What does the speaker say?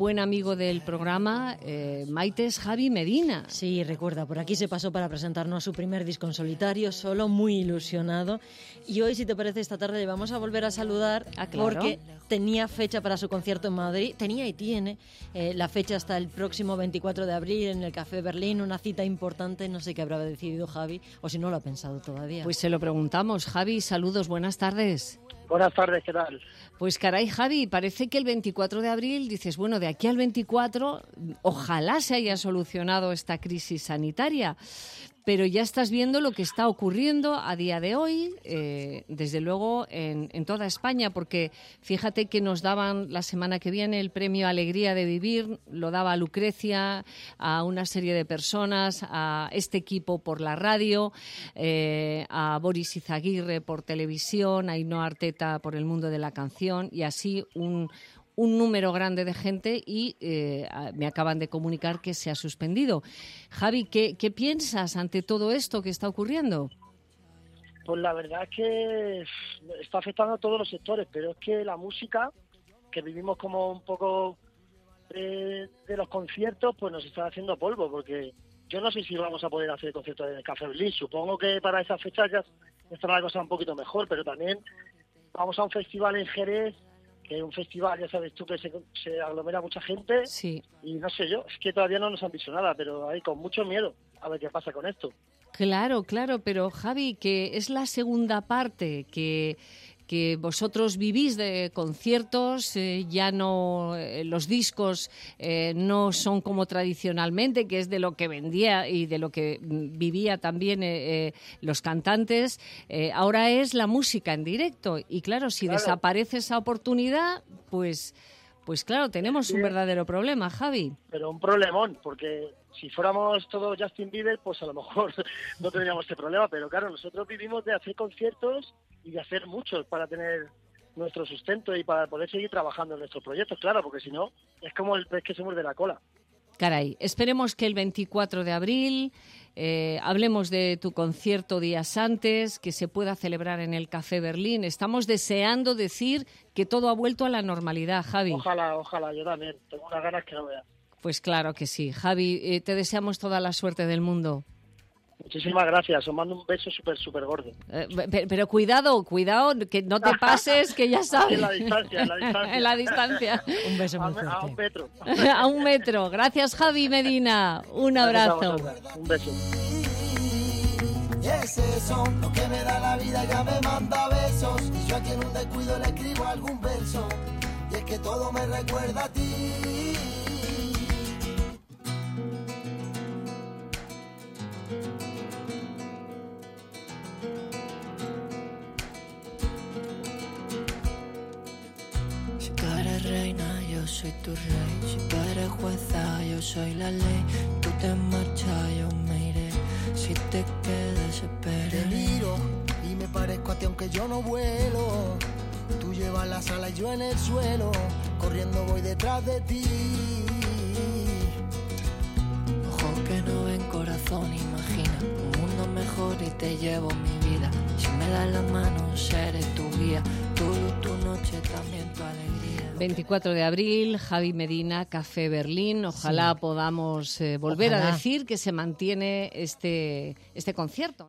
buen amigo del programa, Maite, es Javi Medina. Sí, recuerda, por aquí se pasó para presentarnos su primer disco en solitario, solo, muy ilusionado. Y hoy, si te parece, esta tarde le vamos a volver a saludar, claro, porque tenía fecha para su concierto en Madrid, tenía y tiene la fecha hasta el próximo 24 de abril en el Café Berlín, una cita importante, no sé qué habrá decidido Javi, o si no lo ha pensado todavía. Pues se lo preguntamos. Javi, saludos, buenas tardes. Buenas tardes, ¿qué tal? Pues caray, Javi, parece que el 24 de abril, dices, bueno, de aquí al 24, ojalá se haya solucionado esta crisis sanitaria, pero ya estás viendo lo que está ocurriendo a día de hoy, desde luego en toda España, porque fíjate que nos daban la semana que viene el premio Alegría de Vivir, lo daba a Lucrecia, a una serie de personas, a este equipo por la radio, a Boris Izaguirre por televisión, a Ainhoa Arteta por El Mundo de la Canción, y así un número grande de gente, y me acaban de comunicar que se ha suspendido. Javi, ¿qué piensas ante todo esto que está ocurriendo? Pues la verdad es que está afectando a todos los sectores, pero es que la música, que vivimos como un poco de los conciertos, pues nos está haciendo polvo, porque yo no sé si vamos a poder hacer conciertos en el Café Berlín. Supongo que para esas fechas ya estará la cosa un poquito mejor, pero también vamos a un festival en Jerez, que es un festival, ya sabes tú, que se aglomera mucha gente. Sí. Y no sé yo, es que todavía no nos han dicho nada, pero hay con mucho miedo a ver qué pasa con esto. Claro, pero Javi, que es la segunda parte que vosotros vivís de conciertos, ya no, los discos no son como tradicionalmente, que es de lo que vendía y de lo que vivía también los cantantes. Ahora es la música en directo, y claro, si desaparece esa oportunidad, pues claro, tenemos un verdadero problema, Javi. Pero un problemón, porque si fuéramos todos Justin Bieber, pues a lo mejor no tendríamos este problema, pero claro, nosotros vivimos de hacer conciertos y de hacer muchos para tener nuestro sustento y para poder seguir trabajando en nuestros proyectos, claro, porque si no, es como el pez que se muerde la cola. Caray, esperemos que el 24 de abril hablemos de tu concierto días antes, que se pueda celebrar en el Café Berlín. Estamos deseando decir que todo ha vuelto a la normalidad, Javi. Ojalá, yo también. Tengo unas ganas que no veas. Pues claro que sí. Javi, te deseamos toda la suerte del mundo. Muchísimas gracias, os mando un beso súper gordo. Pero cuidado, que no te pases, que ya sabes. En la distancia. En la distancia. Un beso muy fuerte. A un metro. A un metro. Gracias, Javi Medina. Un abrazo. Un beso. Y es eso, lo que me da la vida, ya me manda besos. Y yo aquí en un descuido le escribo algún verso. Y es que todo me recuerda a ti. Si tú eres reina, yo soy tu rey. Si tú eres jueza, yo soy la ley. Tú te marchas, yo me iré. Si te quedas, esperaré. Te miro y me parezco a ti aunque yo no vuelo. Tú llevas la sala y yo en el suelo. Corriendo voy detrás de ti. Ojos que no ven, corazón imagina un mundo mejor y te llevo mi vida. Si me das la mano, seré tu guía. Tu luz, tu noche, también tu alegría. 24 de abril, Javi Medina, Café Berlín. Ojalá podamos volver a decir que se mantiene este concierto.